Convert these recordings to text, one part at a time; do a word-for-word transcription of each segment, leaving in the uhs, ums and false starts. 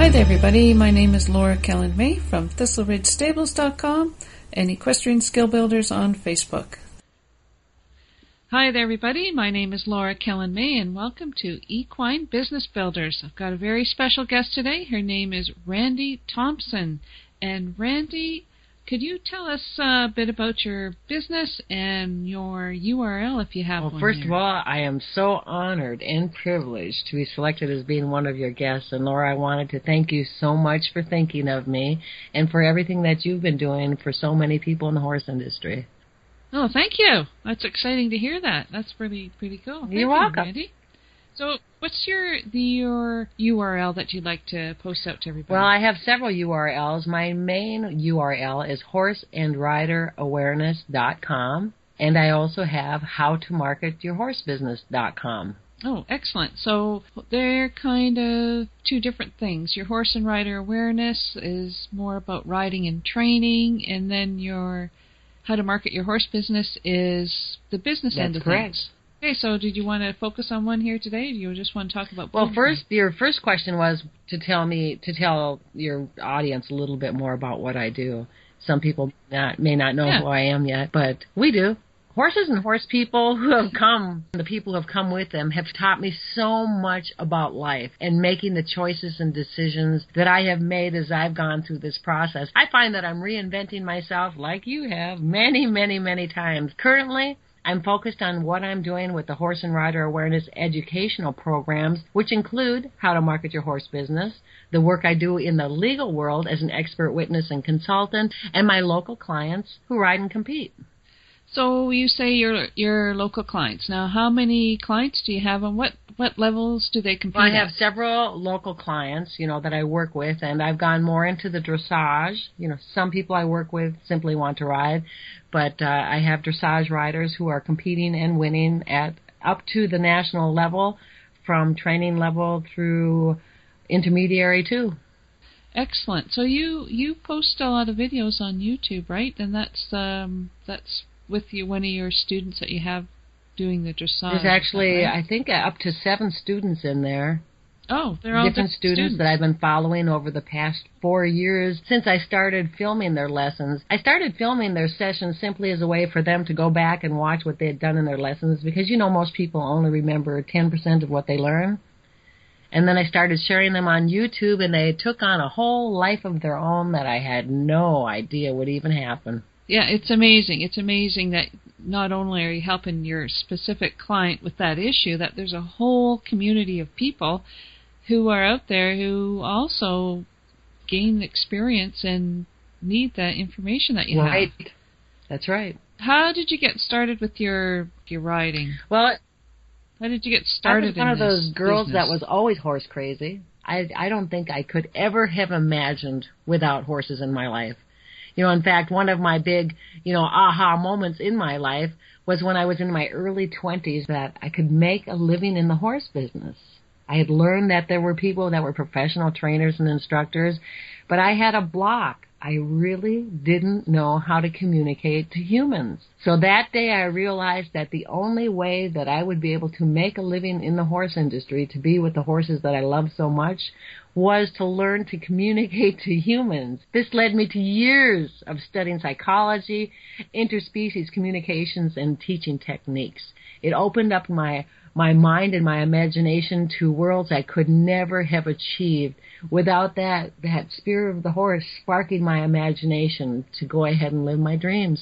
Hi there, everybody. My name is Laura Kellen May from Thistle Ridge Stables dot com and Equestrian Skill Builders on Facebook. Hi there, everybody. My name is Laura Kellen May, and welcome to Equine Business Builders. I've got a very special guest today. Her name is Randy Thompson. And Randy, could you tell us a bit about your business and your U R L if you have well, one? Well, first here? of all, I am so honored and privileged to be selected as being one of your guests. And Laura, I wanted to thank you so much for thinking of me and for everything that you've been doing for so many people in the horse industry. Oh, thank you. That's exciting to hear that. That's pretty pretty cool. Thank You're you, welcome. Randy. So what's your the your U R L that you'd like to post out to everybody? Well, I have several U R Ls. My main U R L is horse and rider awareness dot com, and I also have how to market your horse business dot com. Oh, excellent. So they're kind of two different things. Your horse and rider awareness is more about riding and training, and then your how to market your horse business is the business That's end of correct. things. Okay, so did you want to focus on one here today, or do you just want to talk about both? Well, first, your first question was to tell me, to tell your audience a little bit more about what I do. Some people not, may not know yeah. who I am yet, but we do. Horses and horse people who have come, the people who have come with them, have taught me so much about life and making the choices and decisions that I have made as I've gone through this process. I find that I'm reinventing myself like you have many, many, many times. Currently, I'm focused on what I'm doing with the Horse and Rider Awareness educational programs, which include how to market your horse business, the work I do in the legal world as an expert witness and consultant, and my local clients who ride and compete. So you say your your local clients. Now, how many clients do you have, and what, what levels do they compete well, I have at? several local clients, you know, that I work with, and I've gone more into the dressage. You know, some people I work with simply want to ride, but uh, I have dressage riders who are competing and winning at up to the national level, from training level through intermediary too. Excellent. So you you post a lot of videos on YouTube, right? And that's um that's with you one of your students that you have doing the dressage. There's actually, right? I think, up to seven students in there. Oh, they're all different students, students that I've been following over the past four years since I started filming their lessons. I started filming their sessions simply as a way for them to go back and watch what they had done in their lessons, because, you know, most people only remember ten percent of what they learn. And then I started sharing them on YouTube, and they took on a whole life of their own that I had no idea would even happen. Yeah, it's amazing. It's amazing that not only are you helping your specific client with that issue, that there's a whole community of people who are out there who also gain experience and need that information that you right. have. That's right. How did you get started with your your riding? Well, how did you get started? I was one in of those girls business? that was always horse crazy. I I don't think I could ever have imagined without horses in my life. You know, in fact, one of my big, you know, aha moments in my life was when I was in my early twenties that I could make a living in the horse business. I had learned that there were people that were professional trainers and instructors, but I had a block. I really didn't know how to communicate to humans. So that day I realized that the only way that I would be able to make a living in the horse industry, to be with the horses that I love so much, was to learn to communicate to humans. This led me to years of studying psychology, interspecies communications, and teaching techniques. It opened up my my mind and my imagination to worlds I could never have achieved without that, that spirit of the horse sparking my imagination to go ahead and live my dreams.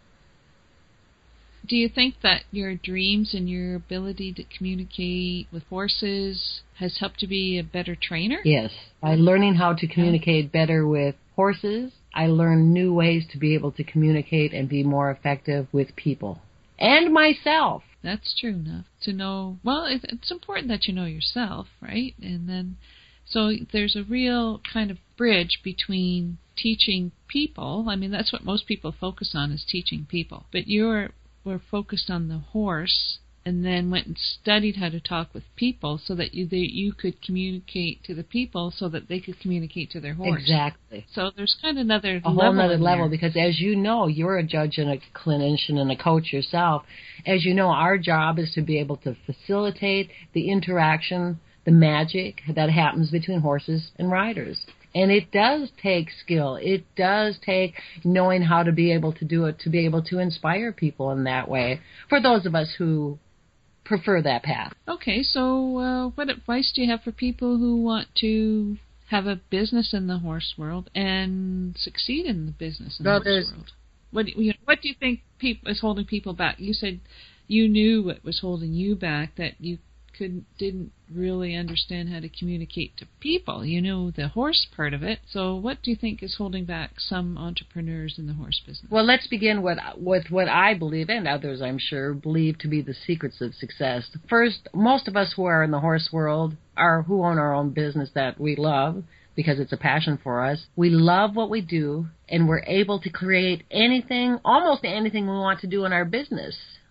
Do you think that your dreams and your ability to communicate with horses has helped you be a better trainer? Yes. By learning how to communicate better with horses, I learned new ways to be able to communicate and be more effective with people. And myself. That's true enough to know. Well, it, it's important that you know yourself, right? And then, so there's a real kind of bridge between teaching people. I mean, that's what most people focus on, is teaching people. But you're were focused on the horse, and then went and studied how to talk with people, so that you that you could communicate to the people, so that they could communicate to their horse. Exactly. So there's kind of another a level whole other in level, there. because as you know, you're a judge and a clinician and a coach yourself. As you know, our job is to be able to facilitate the interaction, the magic that happens between horses and riders. And it does take skill. It does take knowing how to be able to do it, to be able to inspire people in that way, for those of us who prefer that path. Okay, so uh, what advice do you have for people who want to have a business in the horse world and succeed in the business in well, the horse world? What do you, what do you think people, is holding people back? You said you knew what was holding you back, that you couldn't, didn't really understand how to communicate to people. You knew the horse part of it. So what do you think is holding back some entrepreneurs in the horse business? Well, let's begin with, with what I believe, and others I'm sure believe to be the secrets of success. First, most of us who are in the horse world are who own our own business that we love, because it's a passion for us. We love what we do, and we're able to create anything, almost anything we want to do in our business,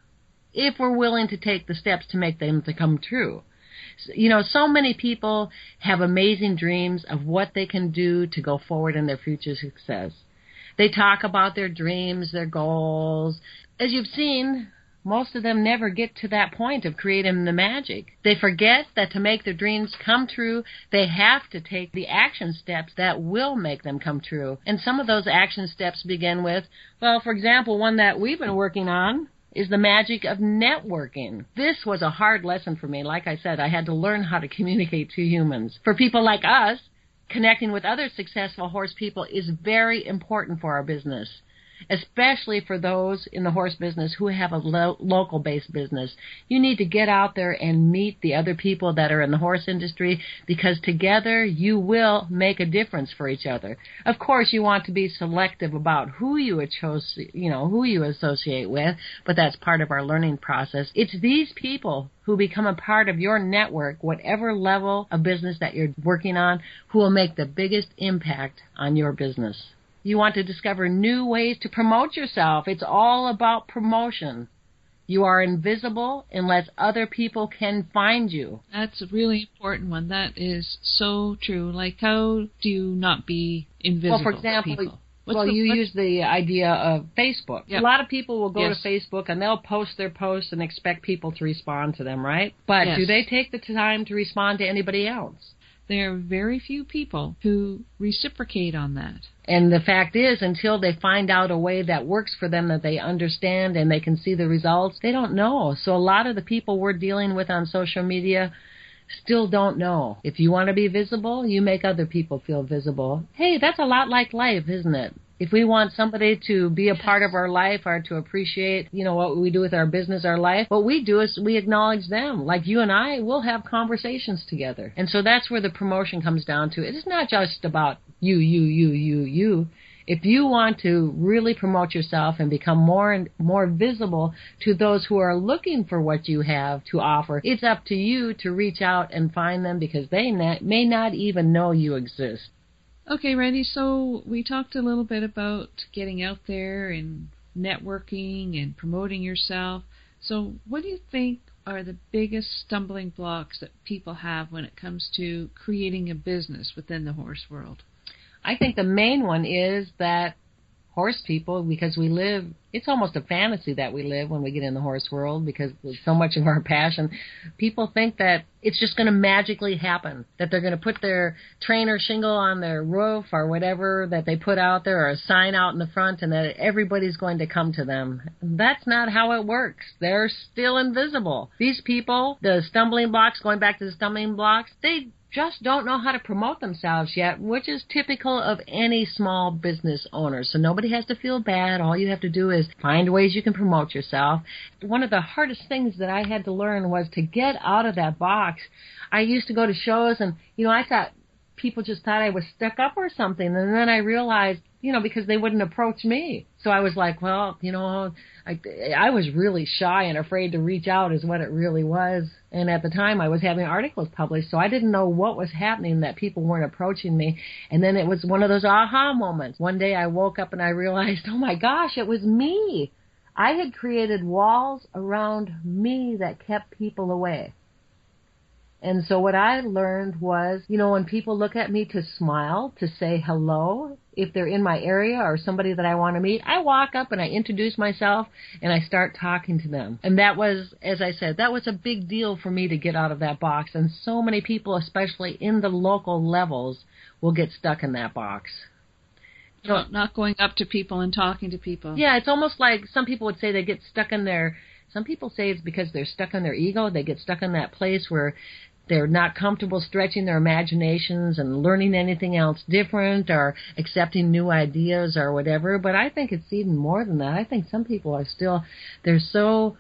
if we're willing to take the steps to make them to come true. You know, so many people have amazing dreams of what they can do to go forward in their future success. They talk about their dreams, their goals. As you've seen, most of them never get to that point of creating the magic. They forget that to make their dreams come true, they have to take the action steps that will make them come true. And some of those action steps begin with, well, for example, one that we've been working on is the magic of networking. This was a hard lesson for me. Like I said, I had to learn how to communicate to humans. For people like us, connecting with other successful horse people is very important for our business, especially for those in the horse business who have a lo- local-based business. You need to get out there and meet the other people that are in the horse industry, because together you will make a difference for each other. Of course, you want to be selective about who you associate, you know, who you associate with, but that's part of our learning process. It's these people who become a part of your network, whatever level of business that you're working on, who will make the biggest impact on your business. You want to discover new ways to promote yourself. It's all about promotion. You are invisible unless other people can find you. That's a really important one. That is so true. Like, how do you not be invisible? Well, for example, to people? well, the, you what's... use the idea of Facebook. Yep. A lot of people will go yes. to Facebook and they'll post their posts and expect people to respond to them, right? But yes. do they take the time to respond to anybody else? There are very few people who reciprocate on that. And the fact is, until they find out a way that works for them, that they understand and they can see the results, they don't know. So a lot of the people we're dealing with on social media still don't know. If you want to be visible, you make other people feel visible. Hey, that's a lot like life, isn't it? If we want somebody to be a part of our life or to appreciate, you know, what we do with our business, our life, what we do is we acknowledge them. Like you and I, we'll have conversations together. And so that's where the promotion comes down to. It's not just about you, you, you, you, you. If you want to really promote yourself and become more and more visible to those who are looking for what you have to offer, it's up to you to reach out and find them, because they not, may not even know you exist. Okay, Randy, so we talked a little bit about getting out there and networking and promoting yourself. So what do you think are the biggest stumbling blocks that people have when it comes to creating a business within the horse world? I think the main one is that horse people, because we live, it's almost a fantasy that we live when we get in the horse world, because it's so much of our passion. People think that it's just going to magically happen, that they're going to put their trainer shingle on their roof or whatever that they put out there, or a sign out in the front, and that everybody's going to come to them. That's not how it works. They're still invisible. These people, the stumbling blocks, going back to the stumbling blocks, they just don't know how to promote themselves yet, which is typical of any small business owner. So nobody has to feel bad. All you have to do is find ways you can promote yourself. One of the hardest things that I had to learn was to get out of that box. I used to go to shows and, you know, I thought people just thought I was stuck up or something. And then I realized, you know, because they wouldn't approach me. So I was like, well, you know, I, I was really shy and afraid to reach out is what it really was. And at the time I was having articles published, so I didn't know what was happening, that people weren't approaching me. And then it was one of those aha moments. One day I woke up and I realized, oh my gosh, it was me. I had created walls around me that kept people away. And so what I learned was, you know, when people look at me to smile, to say hello, if they're in my area or somebody that I want to meet, I walk up and I introduce myself and I start talking to them. And that was, as I said, that was a big deal for me to get out of that box. And so many people, especially in the local levels, will get stuck in that box. So, not going up to people and talking to people. Yeah, it's almost like some people would say they get stuck in their, some people say it's because they're stuck in their ego. They get stuck in that place where they're not comfortable stretching their imaginations and learning anything else different or accepting new ideas or whatever. But I think it's even more than that. I think some people are still, they're so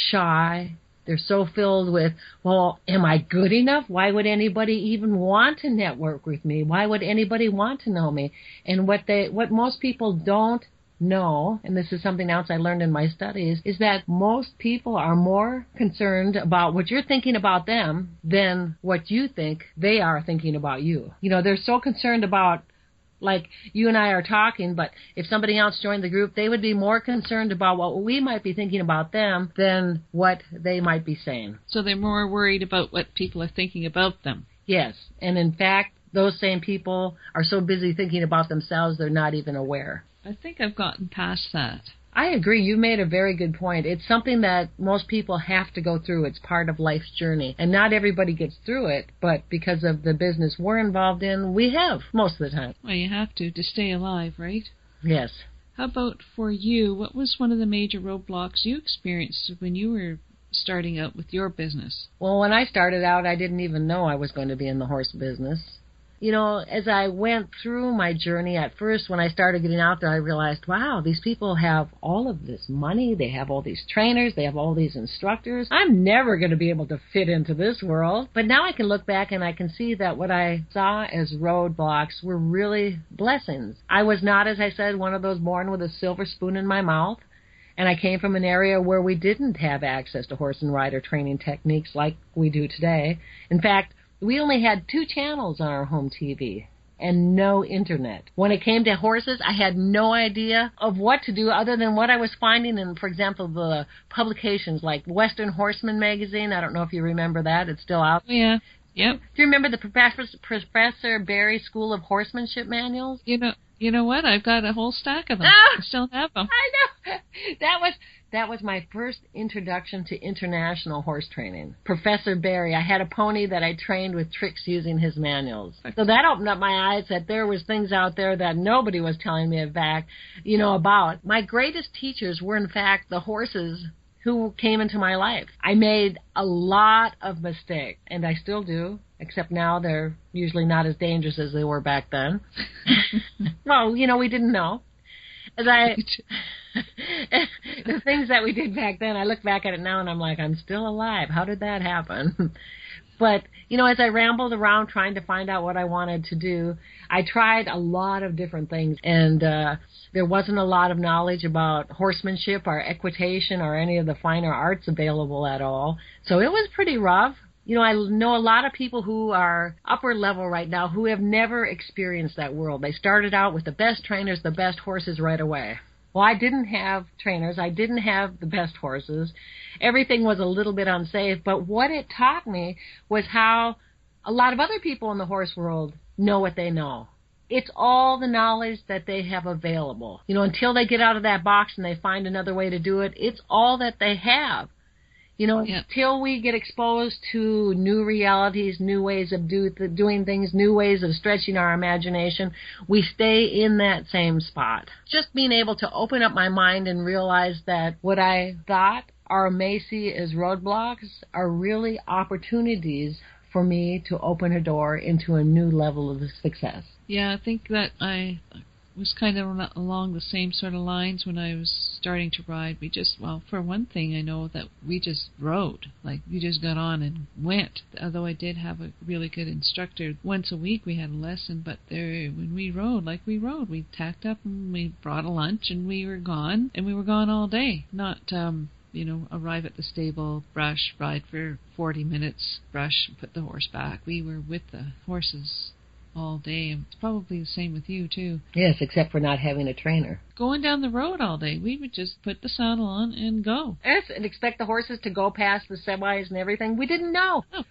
shy. They're so filled with, well, am I good enough? Why would anybody even want to network with me? Why would anybody want to know me? And what they, what most people don't know, and this is something else I learned in my studies, is that most people are more concerned about what you're thinking about them than what you think they are thinking about you. You know, they're so concerned about, like you and I are talking, but if somebody else joined the group, they would be more concerned about what we might be thinking about them than what they might be saying. So they're more worried about what people are thinking about them. Yes, and in fact, those same people are so busy thinking about themselves, they're not even aware. I think I've gotten past that. I agree. You made a very good point. It's something that most people have to go through. It's part of life's journey. And not everybody gets through it, but because of the business we're involved in, we have most of the time. Well, you have to, to stay alive, right? Yes. How about for you? What was one of the major roadblocks you experienced when you were starting out with your business? Well, when I started out, I didn't even know I was going to be in the horse business. You know, as I went through my journey, at first when I started getting out there, I realized, wow, these people have all of this money. They have all these trainers. They have all these instructors. I'm never going to be able to fit into this world. But now I can look back and I can see that what I saw as roadblocks were really blessings. I was not, as I said, one of those born with a silver spoon in my mouth. And I came from an area where we didn't have access to horse and rider training techniques like we do today. In fact, we only had two channels on our home T V and no internet. When it came to horses, I had no idea of what to do other than what I was finding in, for example, the publications like Western Horseman magazine. I don't know if you remember that. It's still out. Yeah. Yep. Do you remember the Professor, Professor Barry School of Horsemanship manuals? You know, you know what? I've got a whole stack of them. Oh, I still have them. I know. That was that was my first introduction to international horse training. Professor Barry. I had a pony that I trained with tricks using his manuals. So that opened up my eyes that there was things out there that nobody was telling me about, you know, about. My greatest teachers were, in fact, the horses who came into my life. I made a lot of mistakes, and I still do, except now they're usually not as dangerous as they were back then. Well, you know, we didn't know. As I, the things that we did back then, I look back at it now and I'm like, I'm still alive. How did that happen? But, you know, as I rambled around trying to find out what I wanted to do, I tried a lot of different things. And uh, there wasn't a lot of knowledge about horsemanship or equitation or any of the finer arts available at all. So it was pretty rough. You know, I know a lot of people who are upper level right now who have never experienced that world. They started out with the best trainers, the best horses right away. Well, I didn't have trainers. I didn't have the best horses. Everything was a little bit unsafe. But what it taught me was how a lot of other people in the horse world know what they know. It's all the knowledge that they have available. You know, until they get out of that box and they find another way to do it, it's all that they have. You know, yeah. Until we get exposed to new realities, new ways of do, doing things, new ways of stretching our imagination, we stay in that same spot. Just being able to open up my mind and realize that what I thought are may see as roadblocks are really opportunities for me to open a door into a new level of success. Yeah, I think that I was kind of along the same sort of lines when I was starting to ride. We just, well, for one thing, I know that we just rode. Like, we just got on and went. Although I did have a really good instructor. Once a week we had a lesson, but there, when we rode, like we rode, we tacked up and we brought a lunch and we were gone. And we were gone all day. Not, um, you know, arrive at the stable, brush, ride for forty minutes, brush, put the horse back. We were with the horses all day. It's probably the same with you, too. Yes, except for not having a trainer. Going down the road all day, we would just put the saddle on and go. Yes, and expect the horses to go past the semis and everything. We didn't know. Oh,